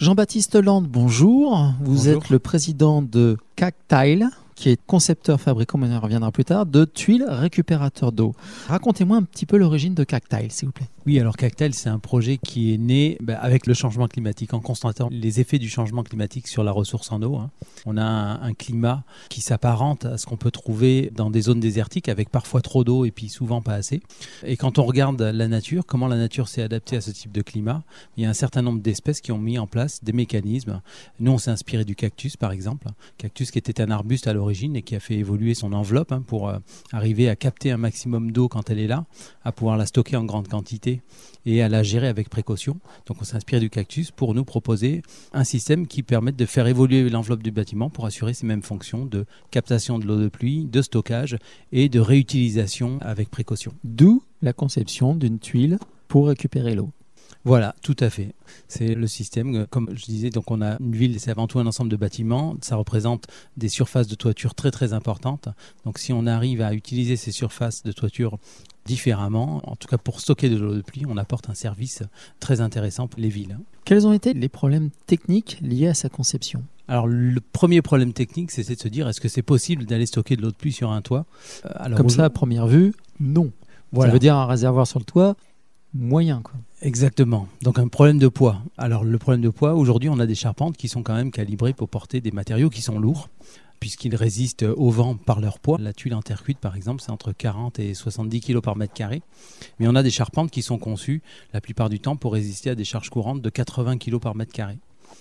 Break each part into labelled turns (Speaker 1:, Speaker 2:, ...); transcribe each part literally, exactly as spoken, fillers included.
Speaker 1: Jean-Baptiste Land, bonjour. Vous
Speaker 2: Bonjour.
Speaker 1: êtes le président de Cactile, qui est concepteur, fabricant, mais on y reviendra plus tard, de tuiles récupérateurs d'eau. Racontez-moi un petit peu l'origine de Cactile, s'il vous plaît.
Speaker 2: Oui, alors Cactile, c'est un projet qui est né bah, avec le changement climatique, en constatant les effets du changement climatique sur la ressource en eau. Hein. On a un, un climat qui s'apparente à ce qu'on peut trouver dans des zones désertiques, avec parfois trop d'eau et puis souvent pas assez. Et quand on regarde la nature, comment la nature s'est adaptée à ce type de climat, il y a un certain nombre d'espèces qui ont mis en place des mécanismes. Nous, on s'est inspiré du cactus, par exemple. Cactus qui était un arbuste à l'origine et qui a fait évoluer son enveloppe hein, pour euh, arriver à capter un maximum d'eau quand elle est là, à pouvoir la stocker en grande quantité et à la gérer avec précaution. Donc on s'inspire du cactus pour nous proposer un système qui permette de faire évoluer l'enveloppe du bâtiment pour assurer ces mêmes fonctions de captation de l'eau de pluie, de stockage et de réutilisation avec précaution.
Speaker 1: D'où la conception d'une tuile pour récupérer l'eau.
Speaker 2: Voilà, tout à fait. C'est le système, comme je disais, donc on a une ville, c'est avant tout un ensemble de bâtiments, ça représente des surfaces de toiture très très importantes. Donc si on arrive à utiliser ces surfaces de toiture différemment, en tout cas pour stocker de l'eau de pluie, on apporte un service très intéressant pour les villes.
Speaker 1: Quels ont été les problèmes techniques liés à sa conception ?
Speaker 2: Alors le premier problème technique, c'était de se dire, est-ce que c'est possible d'aller stocker de l'eau de pluie sur un toit ?
Speaker 1: Alors, Comme ça, à première vue, non. Voilà. Ça veut dire un réservoir sur le toit moyen, quoi.
Speaker 2: Exactement. Donc un problème de poids. Alors le problème de poids, aujourd'hui on a des charpentes qui sont quand même calibrées pour porter des matériaux qui sont lourds, puisqu'ils résistent au vent par leur poids. La tuile en terre cuite par exemple, c'est entre quarante et soixante-dix kilos par mètre carré. Mais on a des charpentes qui sont conçues la plupart du temps pour résister à des charges courantes de quatre-vingts kilos par mètre carré.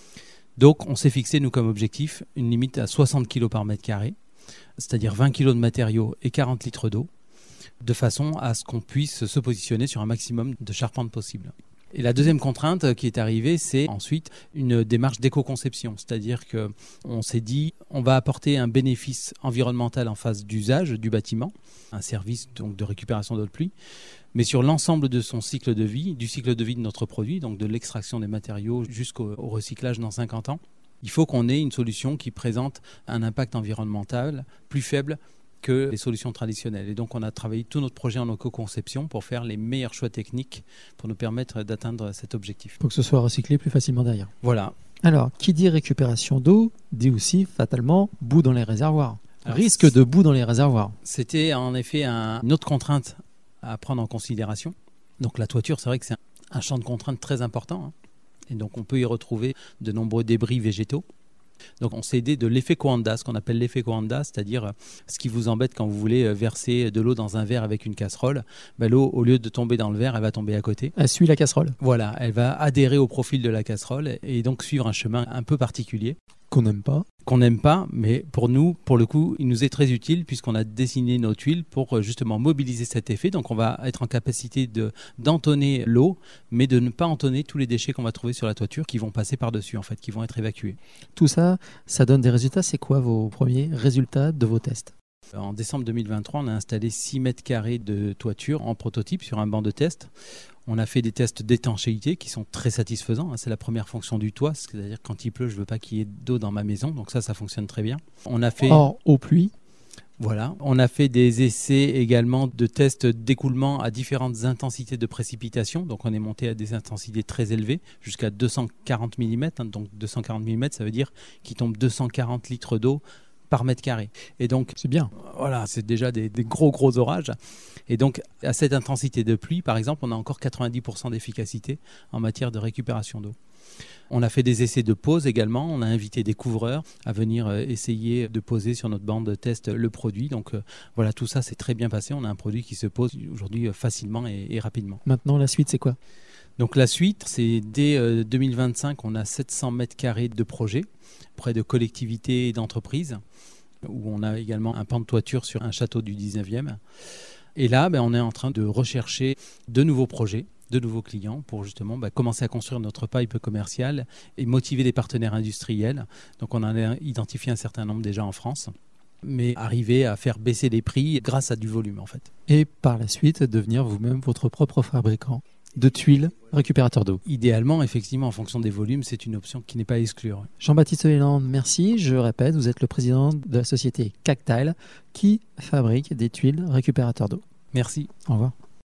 Speaker 2: Donc on s'est fixé nous comme objectif une limite à soixante kilos par mètre carré, c'est-à-dire vingt kilos de matériaux et quarante litres d'eau, de façon à ce qu'on puisse se positionner sur un maximum de charpentes possible. Et la deuxième contrainte qui est arrivée, c'est ensuite une démarche d'éco-conception, c'est-à-dire qu'on s'est dit on va apporter un bénéfice environnemental en phase d'usage du bâtiment, un service donc de récupération d'eau de pluie, mais sur l'ensemble de son cycle de vie, du cycle de vie de notre produit, donc de l'extraction des matériaux jusqu'au au recyclage dans cinquante ans, il faut qu'on ait une solution qui présente un impact environnemental plus faible que les solutions traditionnelles. Et donc, on a travaillé tout notre projet en éco-conception pour faire les meilleurs choix techniques pour nous permettre d'atteindre cet objectif.
Speaker 1: Pour que ce soit recyclé plus facilement derrière.
Speaker 2: Voilà.
Speaker 1: Alors, qui dit récupération d'eau, dit aussi fatalement boue dans les réservoirs.
Speaker 2: Alors,
Speaker 1: risque de boue dans les réservoirs.
Speaker 2: C'était en effet un, une autre contrainte à prendre en considération. Donc, la toiture, c'est vrai que c'est un, un champ de contraintes très important. Hein. Et donc, on peut y retrouver de nombreux débris végétaux. Donc on s'est aidé de l'effet Coanda, ce qu'on appelle l'effet Coanda, c'est-à-dire ce qui vous embête quand vous voulez verser de l'eau dans un verre avec une casserole. Ben, l'eau, au lieu de tomber dans le verre, elle va tomber à côté.
Speaker 1: Elle suit la casserole.
Speaker 2: Voilà, elle va adhérer au profil de la casserole et donc suivre un chemin un peu particulier.
Speaker 1: Qu'on n'aime pas.
Speaker 2: Qu'on n'aime pas, mais pour nous, pour le coup, il nous est très utile puisqu'on a dessiné nos tuiles pour justement mobiliser cet effet. Donc on va être en capacité de, d'entonner l'eau, mais de ne pas entonner tous les déchets qu'on va trouver sur la toiture qui vont passer par-dessus, en fait, qui vont être évacués.
Speaker 1: Tout ça, ça donne des résultats. C'est quoi vos premiers résultats de vos tests ?
Speaker 2: En décembre deux mille vingt-trois, on a installé six mètres carrés de toiture en prototype sur un banc de test. On a fait des tests d'étanchéité qui sont très satisfaisants. C'est la première fonction du toit, c'est-à-dire quand il pleut, je ne veux pas qu'il y ait d'eau dans ma maison. Donc ça, ça fonctionne très bien. On a fait...
Speaker 1: Hors eau pluie.
Speaker 2: Voilà. On a fait des essais également de tests d'écoulement à différentes intensités de précipitation. Donc on est monté à des intensités très élevées, jusqu'à deux cent quarante millimètres. Donc deux cent quarante millimètres, ça veut dire qu'il tombe deux cent quarante litres d'eau par mètre carré. Et donc,
Speaker 1: c'est bien.
Speaker 2: Voilà, c'est déjà des, des gros gros orages. Et donc, à cette intensité de pluie, par exemple, on a encore quatre-vingt-dix pour cent d'efficacité en matière de récupération d'eau. On a fait des essais de pose également. On a invité des couvreurs à venir euh, essayer de poser sur notre bande de test le produit. Donc euh, voilà, tout ça s'est très bien passé. On a un produit qui se pose aujourd'hui euh, facilement et, et rapidement.
Speaker 1: Maintenant, la suite, c'est quoi ?
Speaker 2: Donc la suite, c'est dès euh, deux mille vingt-cinq, on a sept cents mètres carrés de projets près de collectivités et d'entreprises, où on a également un pan de toiture sur un château du dix-neuvième. Et là, ben, on est en train de rechercher de nouveaux projets, de nouveaux clients pour justement ben, commencer à construire notre pipe commerciale et motiver les partenaires industriels. Donc on en a identifié un certain nombre déjà en France, mais arriver à faire baisser les prix grâce à du volume en fait.
Speaker 1: Et par la suite, devenir vous-même votre propre fabricant de tuiles récupérateurs d'eau.
Speaker 2: Idéalement, effectivement, en fonction des volumes, c'est une option qui n'est pas à exclure.
Speaker 1: Jean-Baptiste Land, merci. Je répète, vous êtes le président de la société Cactile qui fabrique des tuiles récupérateurs d'eau.
Speaker 2: Merci.
Speaker 1: Au revoir.